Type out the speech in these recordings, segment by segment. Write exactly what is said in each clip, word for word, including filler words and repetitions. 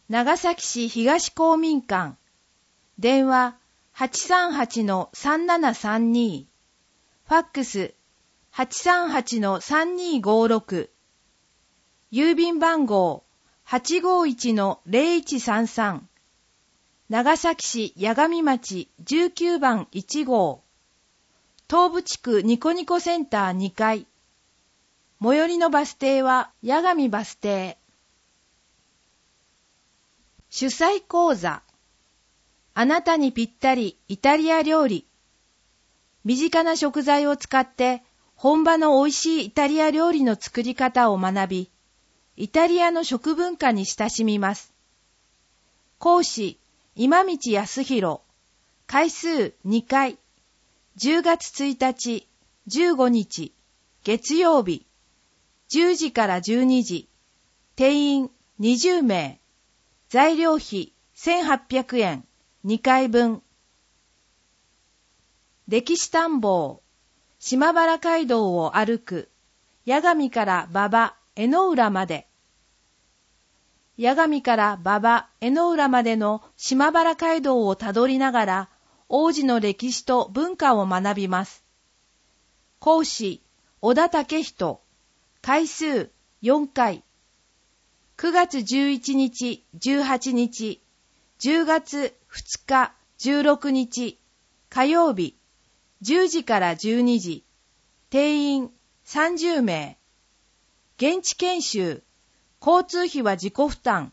長崎市東公民館。電話 はちさんはちのさんななさんに。ファックス はちさんはちのさんにーごーろく。郵便番号 はちごいちのぜろいちさんさん。長崎市八神町じゅうきゅうばんいちごう。東部地区ニコニコセンターにかい。最寄りのバス停は八神バス停。主催講座。あなたにぴったりイタリア料理。身近な食材を使って本場の美味しいイタリア料理の作り方を学び、イタリアの食文化に親しみます。講師、今道康弘。回数にかい。じゅうがつついたち、じゅうごにち、月曜日。じゅうじからじゅうにじ。定員にじゅうめい。材料費せんはっぴゃくえん。にかいぶん。歴史探訪。島原街道を歩く。八神から馬場、江ノ浦まで。八神から馬場、江ノ浦までの島原街道をたどりながら、王子の歴史と文化を学びます。講師、小田武人。回数よんかい。くがつじゅういちにち、じゅうはちにち、じゅうがつふつか、じゅうろくにち、火曜日、じゅうじからじゅうにじ、定員さんじゅうめい。現地研修、交通費は自己負担。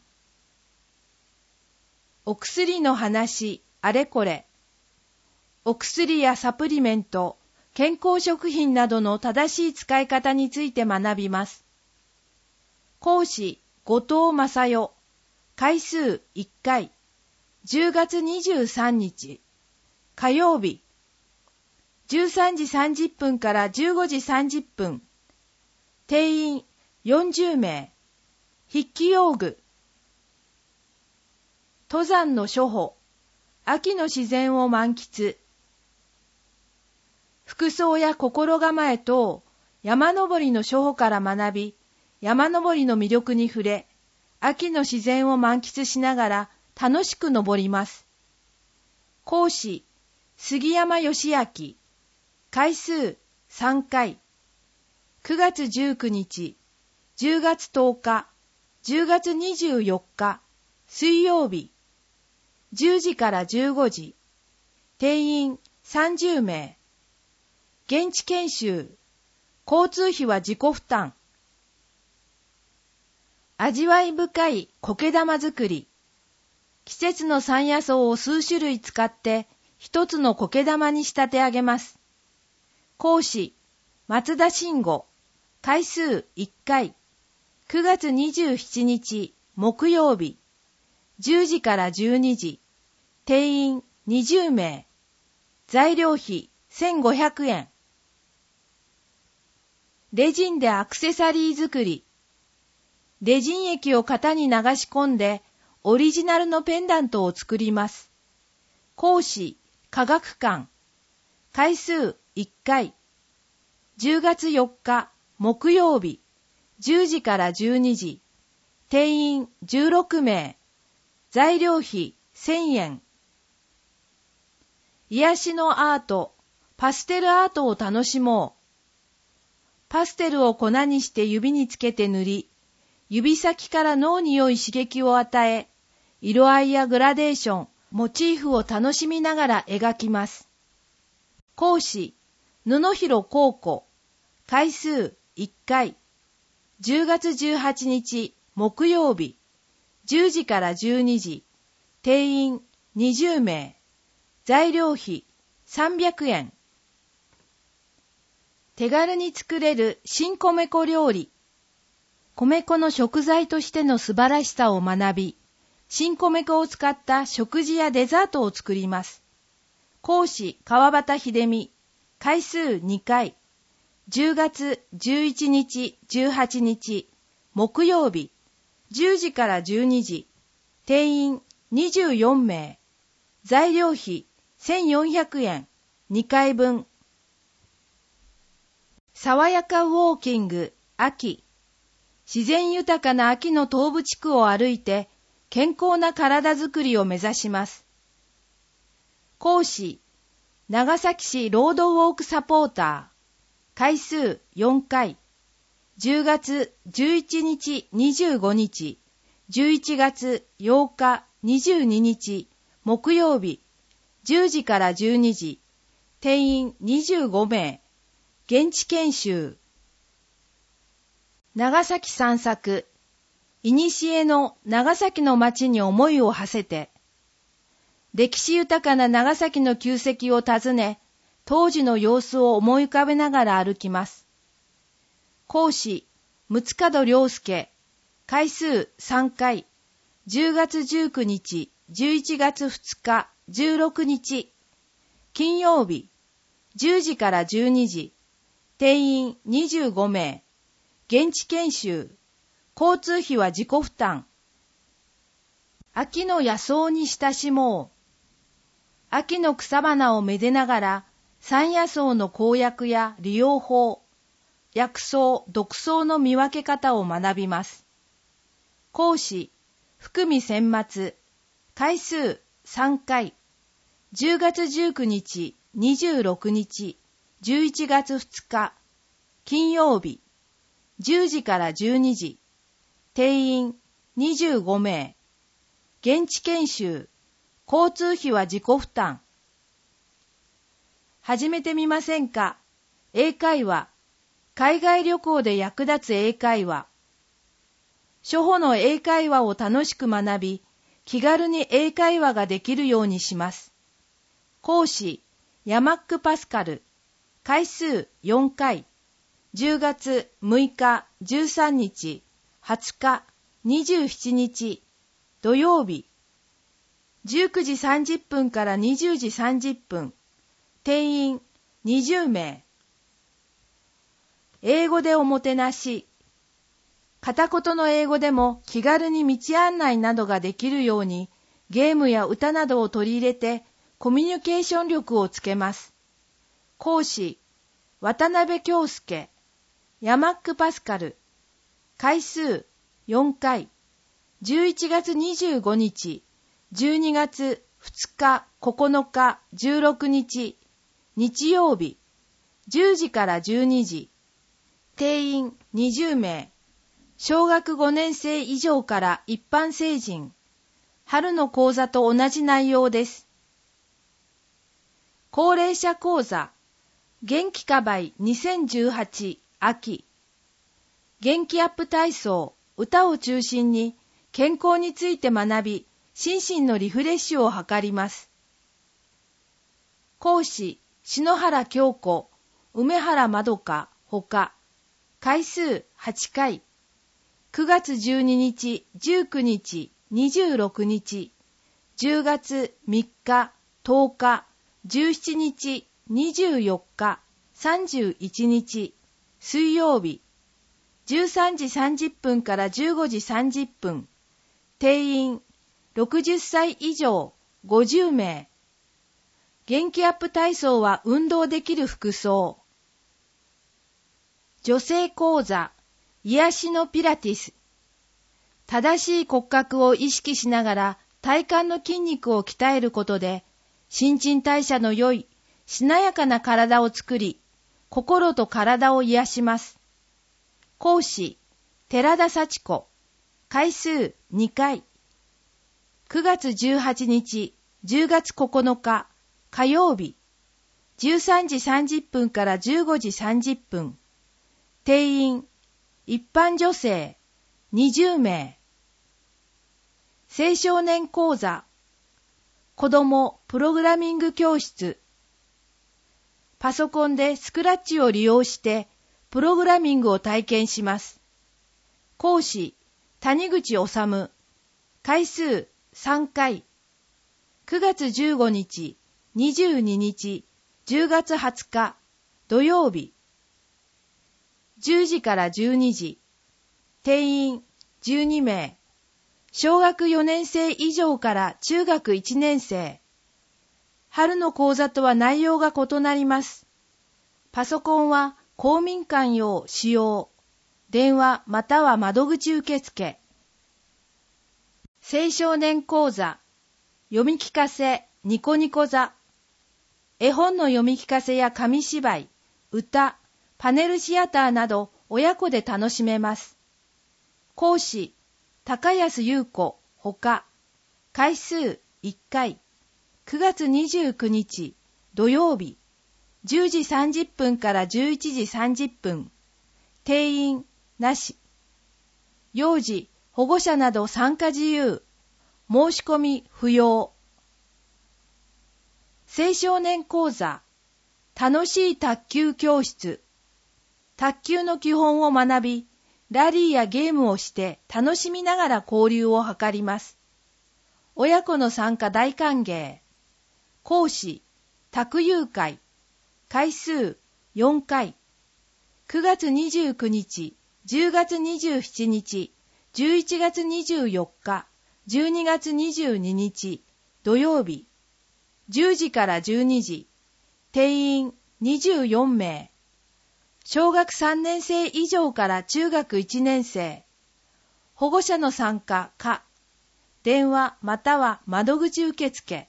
お薬の話、あれこれ。お薬やサプリメント、健康食品などの正しい使い方について学びます。講師、後藤正代。回数いっかい。じゅうがつにじゅうさんにち。火曜日。じゅうさんじさんじゅっぷんからじゅうごじさんじゅっぷん。定員よんじゅうめい。筆記用具。登山の初歩。秋の自然を満喫。服装や心構えと山登りの初歩から学び、山登りの魅力に触れ、秋の自然を満喫しながら楽しく登ります。講師、杉山義明。回数さんかい。くがつじゅうくにち、じゅうがつとおか、じゅうがつにじゅうよっか、水曜日。じゅうじからじゅうごじ。定員さんじゅうめい。現地研修。交通費は自己負担。味わい深い苔玉作り。季節の山野草を数種類使って一つの苔玉に仕立て上げます。講師、松田慎吾。回数いっかい。くがつにじゅうしちにち木曜日。じゅうじからじゅうにじ。定員にじゅうめい。材料費せんごひゃくえん。レジンでアクセサリー作り。レジン液を型に流し込んでオリジナルのペンダントを作ります。講師、科学館。回数いっかい。じゅうがつよっか木曜日。じゅうじからじゅうにじ。定員じゅうろくめい。材料費せんえん。癒しのアート、パステルアートを楽しもう。パステルを粉にして指につけて塗り、指先から脳に良い刺激を与え、色合いやグラデーション、モチーフを楽しみながら描きます。講師、布広光子。回数いっかい。じゅうがつじゅうはちにち木曜日。じゅうじからじゅうにじ。定員にじゅうめい。材料費さんびゃくえん。手軽に作れる新米粉料理。米粉の食材としての素晴らしさを学び、新米粉を使った食事やデザートを作ります。講師、川端秀美。回数にかい。じゅうがつじゅういちにち、じゅうはちにち、木曜日。じゅうじからじゅうにじ。定員にじゅうよんめい。材料費せんよんひゃくえん。にかいぶん。爽やかウォーキング、秋。自然豊かな秋の東部地区を歩いて、 健康な体づくりを目指します。講師、長崎市ロードウォークサポーター、回数よんかい、じゅうがつじゅういちにちにじゅうごにち、じゅういちがつようかにじゅうににち、木曜日、じゅうじからじゅうにじ、定員にじゅうごめい、現地研修。長崎散策、いにしえの長崎の町に思いを馳せて、歴史豊かな長崎の旧跡を訪ね、当時の様子を思い浮かべながら歩きます。講師、六門良介、回数さんかい、じゅうがつじゅうくにち、じゅういちがつふつか、じゅうろくにち、金曜日、じゅうじからじゅうにじ、定員にじゅうごめい、現地研修、交通費は自己負担。秋の野草に親しもう。秋の草花をめでながら、山野草の公約や利用法、薬草、毒草の見分け方を学びます。講師、福見千松、回数さんかい、じゅうがつじゅうくにち、にじゅうろくにち、じゅういちがつふつか、金曜日、じゅうじからじゅうにじ、定員にじゅうごめい、現地研修、交通費は自己負担。始めてみませんか？英会話、海外旅行で役立つ英会話。初歩の英会話を楽しく学び、気軽に英会話ができるようにします。講師、ヤマック・パスカル、回数よんかい、じゅうがつむいか、じゅうさんにち、はつか、にじゅうしちにち、土曜日、じゅうくじさんじゅっぷんからにじゅうじさんじゅっぷん、定員にじゅうめい。英語でおもてなし。片言の英語でも気軽に道案内などができるように、ゲームや歌などを取り入れてコミュニケーション力をつけます。講師、渡辺京介、ヤマック・パスカル、回数よんかい、じゅういちがつにじゅうごにち、じゅうにがつふつか、ここのか、じゅうろくにち、日曜日、じゅうじからじゅうにじ、定員にじゅうめい、小学ごねんせい以上から一般成人、春の講座と同じ内容です。高齢者講座、元気かばいにせんじゅうはち秋、元気アップ体操、歌を中心に健康について学び、心身のリフレッシュを図ります。講師、篠原京子、梅原まどか、ほか、回数はちかい、くがつじゅうににち、じゅうくにち、にじゅうろくにち、じゅうがつみっか、とおか、じゅうしちにち、にじゅうよっか、さんじゅういちにち、水曜日、じゅうさんじさんじゅっぷんからじゅうごじさんじゅっぷん、定員ろくじゅっさい以上ごじゅうめい。元気アップ体操は運動できる服装。女性講座、癒しのピラティス。正しい骨格を意識しながら体幹の筋肉を鍛えることで、新陳代謝の良い、しなやかな体を作り、心と体を癒します。講師、寺田幸子、回数にかい。くがつじゅうはちにち、じゅうがつここのか、火曜日、じゅうさんじさんじゅっぷんからじゅうごじさんじゅっぷん、定員、一般女性、にじゅうめい。青少年講座、子どもプログラミング教室。パソコンでスクラッチを利用して、プログラミングを体験します。講師、谷口治、回数さんかい。くがつじゅうごにち、にじゅうににち、じゅうがつはつか、土曜日。じゅうじからじゅうにじ。定員じゅうにめい。小学よねんせい以上から中学いちねんせい。春の講座とは内容が異なります。パソコンは公民館用使用。電話または窓口受付。 青少年講座、読み聞かせニコニコ座、絵本の読み聞かせや紙芝居、歌、パネルシアターなど親子で楽しめます。講師、高安優子、ほか、回数いっかい、くがつにじゅうくにち土曜日、じゅうじさんじゅっぷんからじゅういちじさんじゅっぷん、定員なし、幼児、保護者など参加自由、申し込み不要。青少年講座、楽しい卓球教室。卓球の基本を学び、ラリーやゲームをして楽しみながら交流を図ります。親子の参加大歓迎。講師、卓友会。回数よんかい。くがつにじゅうくにち、じゅうがつにじゅうしちにち、じゅういちがつにじゅうよっか、じゅうにがつにじゅうににち、土曜日、じゅうじからじゅうにじ、定員にじゅうよんめい、小学さんねんせい以上から中学いちねんせい、保護者の参加か、電話または窓口受付。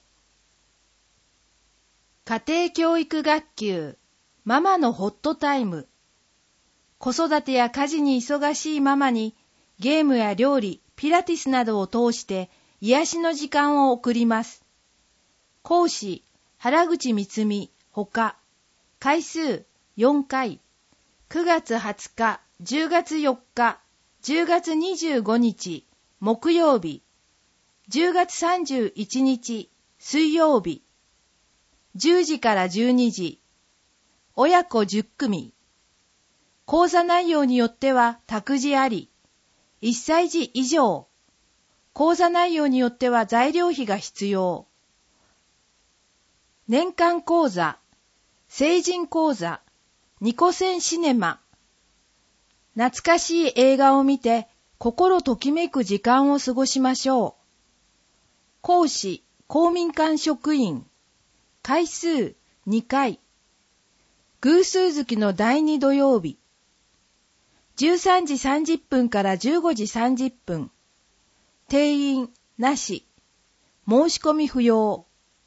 家庭教育学級、ママのホットタイム。子育てや家事に忙しいママに、ゲームや料理、ピラティスなどを通して癒しの時間を送ります。講師、原口光美、ほか。回数よんかい。くがつはつか、じゅうがつよっか、じゅうがつにじゅうごにち、木曜日。じゅうがつさんじゅういちにち、水曜日。じゅうじからじゅうにじ。親子じゅっくみ。講座内容によっては託児あり。いっさいじ以上。講座内容によっては材料費が必要。年間講座、成人講座、ニコセンシネマ。懐かしい映画を見て心ときめく時間を過ごしましょう。講師、公民館職員。回数にかい。偶数月のだいに土曜日。じゅうさんじさんじゅっぷんからじゅうごじさんじゅっぷん。定員なし。申し込み不要。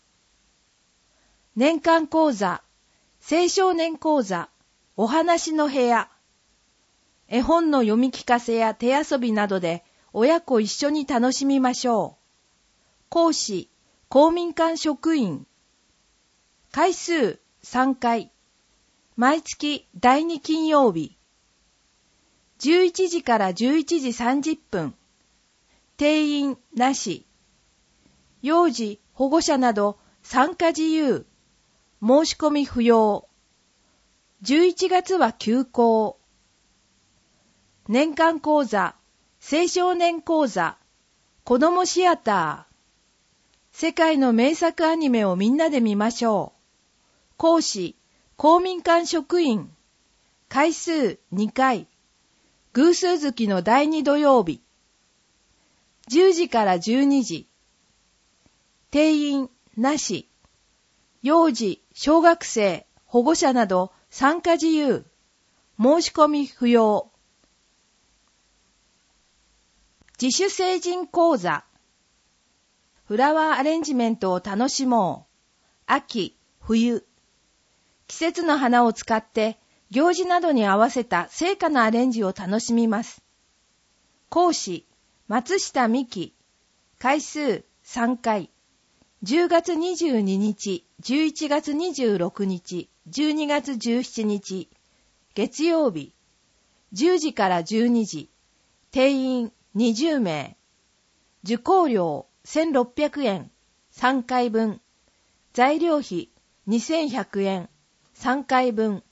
年間講座、青少年講座、お話の部屋。絵本の読み聞かせや手遊びなどで親子一緒に楽しみましょう。講師、公民館職員。回数さんかい。毎月だいに金曜日。じゅういちじからじゅういちじさんじゅっぷん。定員なし。幼児、保護者など参加自由。申し込み不要。じゅういちがつは休校。年間講座、青少年講座、子どもシアター。世界の名作アニメをみんなで見ましょう。講師、公民館職員。回数にかい。偶数月のだいに土曜日。じゅうじからじゅうにじ。定員なし。幼児、小学生、保護者など参加自由。申し込み不要。自主成人講座。フラワーアレンジメントを楽しもう。秋、冬。季節の花を使って行事などに合わせた生花のアレンジを楽しみます。講師、松下美希。回数さんかい。じゅうがつにじゅうににち、じゅういちがつにじゅうろくにち、じゅうにがつじゅうしちにち。月曜日。じゅうじからじゅうにじ。定員にじゅうめい。受講料せんろっぴゃくえん。さんかいぶん。材料費にせんひゃくえん。さんかいぶん。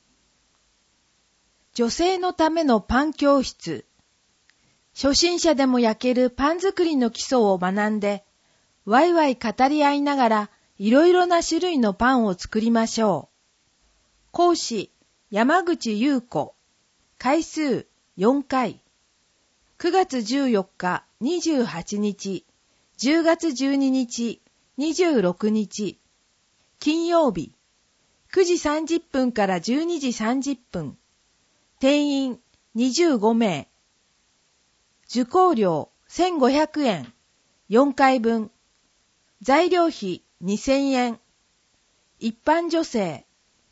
女性のためのパン教室。初心者でも焼けるパン作りの基礎を学んで、ワイワイ語り合いながらいろいろな種類のパンを作りましょう。講師、山口優子。回数よんかい。くがつじゅうよっか、にじゅうはちにち、じゅうがつじゅうににち、にじゅうろくにち。金曜日。くじさんじゅっぷんからじゅうにじさんじゅっぷん。定員にじゅうごめい。受講料せんごひゃくえん。 よんかいぶん。材料費にせんえん。一般女性。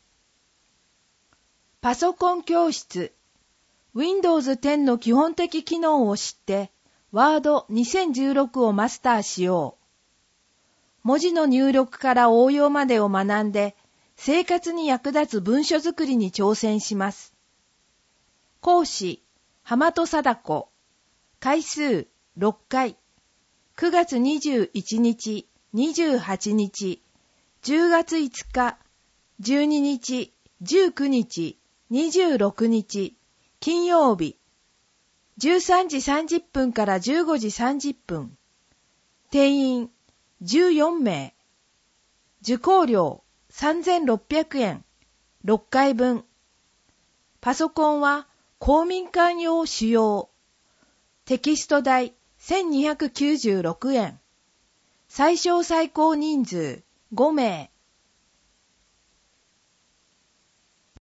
パソコン教室。ウィンドウズテンの基本的機能を知って、ワードにせんじゅうろくをマスターしよう。文字の入力から応用までを学んで、生活に役立つ文書作りに挑戦します。講師、浜戸貞子。回数ろっかい。くがつにじゅういちにち、にじゅうはちにち、じゅうがついつか、じゅうににち、じゅうくにち、にじゅうろくにち、金曜日。じゅうさんじさんじゅっぷんからじゅうごじさんじゅっぷん。定員じゅうよんめい。受講料さんぜんろっぴゃくえん。ろっかいぶん。パソコンは公民館用使用。テキスト代せんにひゃくきゅうじゅうろくえん。最小最高人数ごめい。